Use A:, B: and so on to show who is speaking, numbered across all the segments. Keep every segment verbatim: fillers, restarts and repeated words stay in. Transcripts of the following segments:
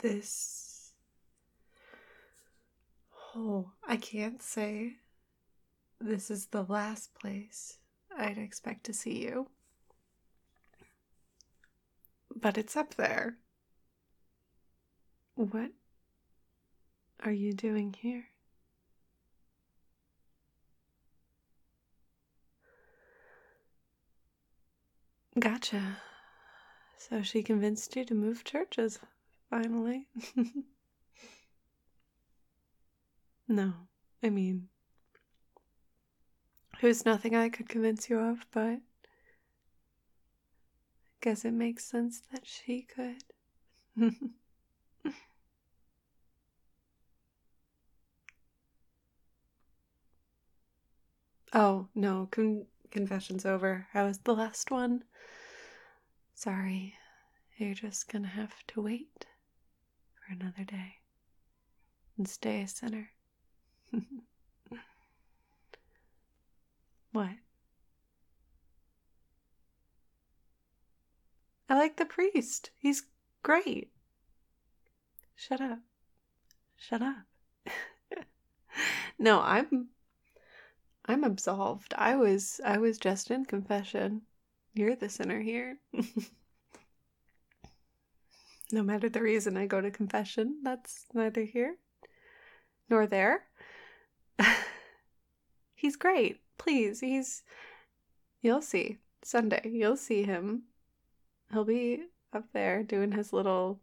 A: this... Oh, I can't say this is the last place I'd expect to see you. But it's up there. What are you doing here? Gotcha. So she convinced you to move churches, finally. No, I mean, there's nothing I could convince you of, but I guess it makes sense that she could. Oh, no, con- confession's over. How was the last one? Sorry, you're just gonna have to wait for another day and stay a sinner. What? I like the priest. He's great. Shut up. Shut up. No, I'm I'm absolved. I was I was just in confession. You're the sinner here. No matter the reason I go to confession, that's neither here nor there. He's great. Please, he's... You'll see. Sunday, you'll see him. He'll be up there doing his little...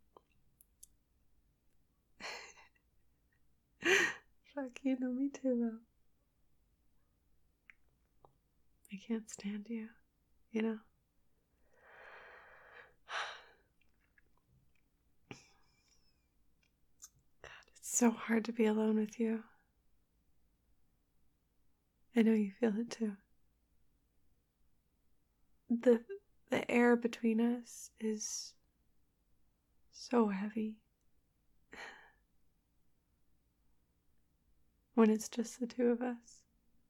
A: Fuck, you know me too well. I can't stand you, you know? God, it's so hard to be alone with you. I know you feel it too. The the air between us is so heavy. When it's just the two of us.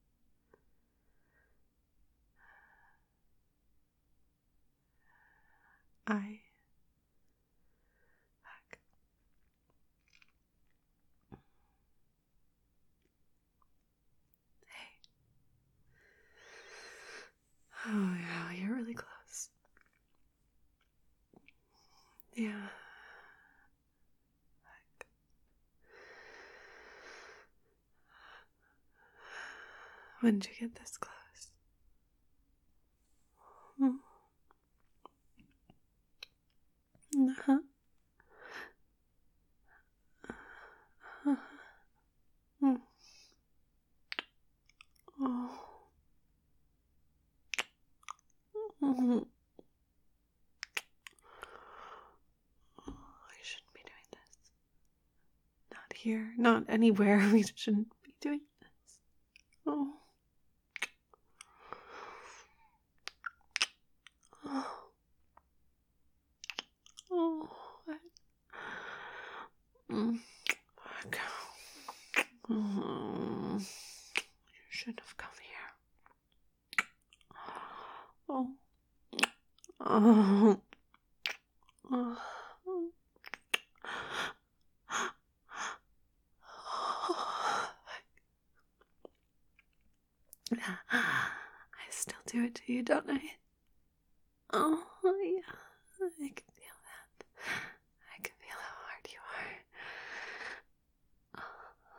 A: I... Fuck. Hey. Oh, yeah, you're really close. Yeah. Fuck. When did you get this close? Hmm. Uh-huh. Uh-huh. Hmm. Oh. Mm-hmm. Oh, I shouldn't be doing this. Not here. Not anywhere. We shouldn't be doing this. Oh. Oh. Oh. Mm. Fuck. Oh. You shouldn't have come here. Oh. Oh. Oh. I still do it to you, don't I? Oh, yeah. I can feel that. I can feel how hard you are.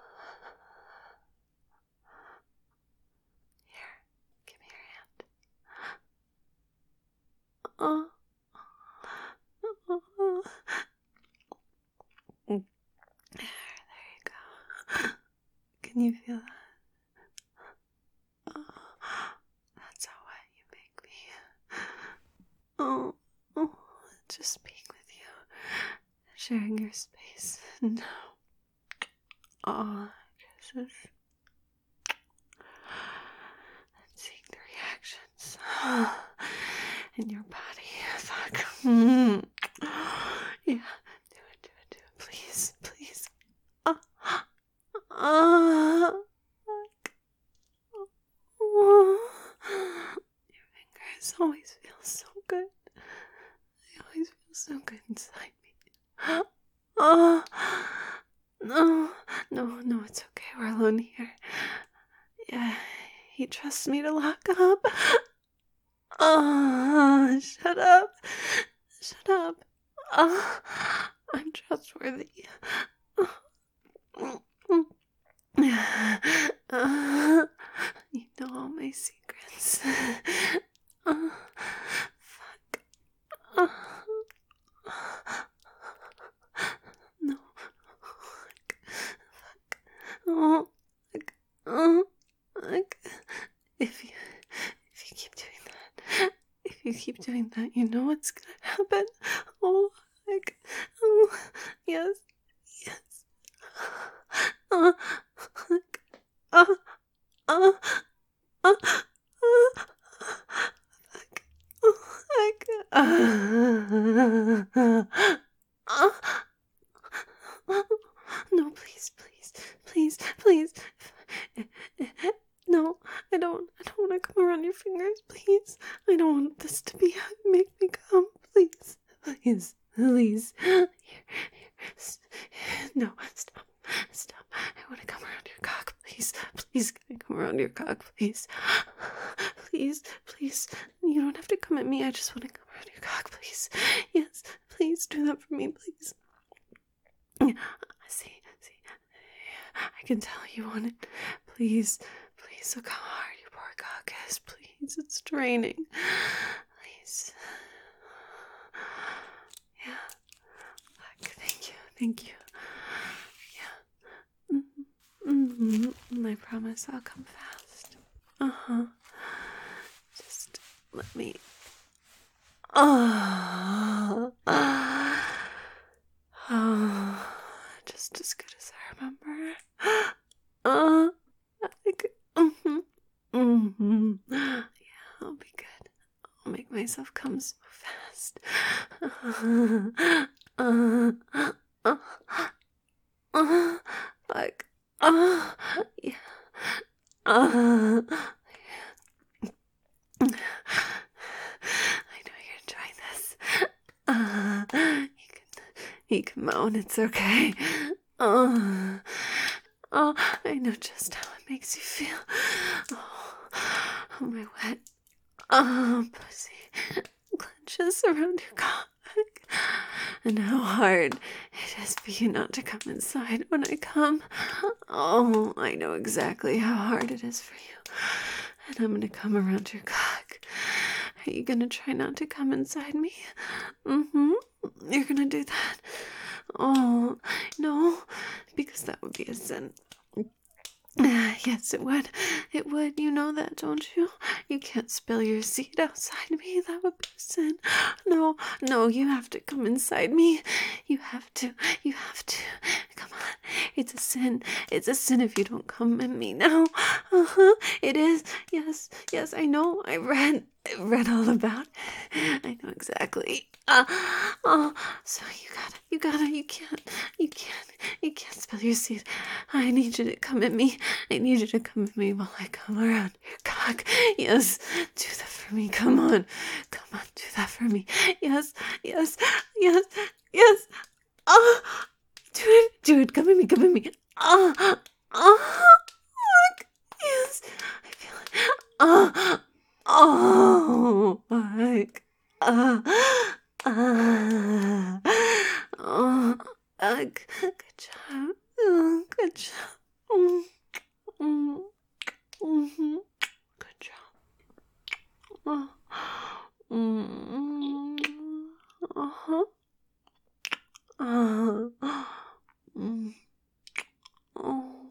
A: Here, give me your hand. Oh. There you go. Can you feel that? Oh, that's how wet you make me. Oh, oh, just being with you, sharing your space. No. Oh, kisses. And seeing the reactions in your body. Fuck. Mm. Yeah, do it, do it, do it. Please, please. Uh, uh, fuck. Oh. Your fingers always feel so good. They always feel so good inside me. Oh, no, no, no, it's okay. We're alone here. Yeah, he trusts me to lock up. Oh, shut up. Shut up. Oh, I'm trustworthy. Uh, you know all my secrets. Uh, fuck. Uh, no. Fuck. Fuck. Oh. Fuck. Oh. Fuck. If you, if you keep doing that, if you keep doing that, you know what's gonna happen. Oh. Fuck. Oh. Yes. Yes. Uh. Fuck. Uh. Uh. Uh. Uh. Fuck. Fuck. Uh, uh, no, please, please, please, please. No, I don't. I don't want to come around your fingers, please. I don't want this to be how you make me come. Please, please, please. Here, here. No, stop, stop. I want to come around your cock, please. Please, can I come around your cock, please? Please, please. You don't have to come at me. I just want to come around your cock, please. Yes, please do that for me, please. See, see. I can tell you want it. Please, please look how hard your poor cock is. Please, it's draining. Please. Yeah. Look, thank you, thank you. Yeah. Mm-hmm. Mm-hmm. I promise I'll come fast. Uh-huh. Just let me. Oh. Oh. Just as good as I remember. Uh. Like. Mm-hmm. Mm-hmm. Yeah, I'll be good. I'll make myself come so fast. Uh. Uh. Uh. Uh. Like. Uh. Yeah. Uh. I know you're enjoying this. Uh, you can, you can moan. It's okay. Oh, oh, I know just how it makes you feel. Oh, oh my wet, oh, pussy clenches around your cock, and how hard it is for you not to come inside when I come. Oh, I know exactly how hard it is for you. And I'm gonna come around your cock. Are you gonna try not to come inside me? Mm-hmm. You're gonna do that? Oh, no, because that would be a sin. Yes, it would. It would. You know that, don't you? You can't spill your seed outside me. That would be a sin. No, no, you have to come inside me. You have to. You have to. Come on. It's a sin. It's a sin if you don't come at me now. Uh-huh. It is. Yes, yes, I know. I read. I read all about it. I know exactly. Uh, oh, so you gotta, you gotta, you can't, you can't, you can't spill your seed. I need you to come at me. I need you to come at me while I come around your cock. Yes, do that for me. Come on. Come on, do that for me. Yes, yes, yes, yes. Oh, do it, do it. Come at me, come at me. Oh, oh, look. Yes, I feel it. Oh, oh, fuck. Uh, uh, oh, uh, good job. Oh, good job. Mm, mm, mm-hmm. Good job. Oh, mm, uh-huh. Uh, mm, oh,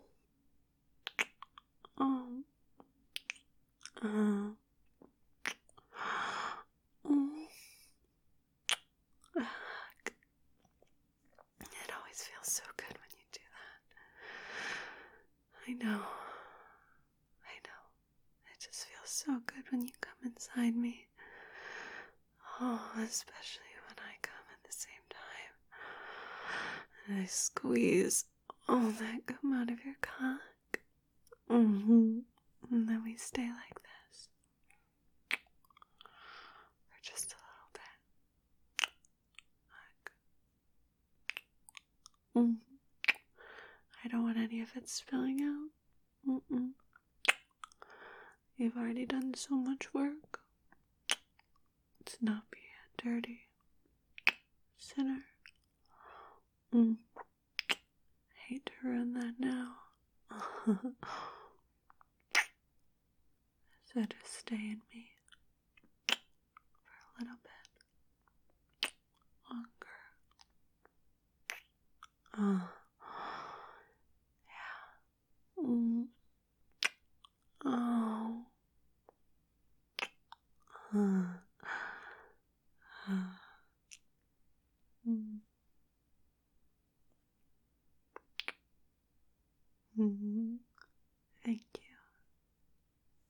A: oh, uh, mm. It always feels so good when you do that. I know. I know. It just feels so good when you come inside me. Oh, especially when I come at the same time. And I squeeze all that gum out of your cock. Mm-hmm. And then we stay like this. For just a little bit. Like. Mm. I don't want any of it spilling out. Mm-mm. You've already done so much work. To not be a dirty sinner. Mm. Hate to ruin that now. So just stay in me for a little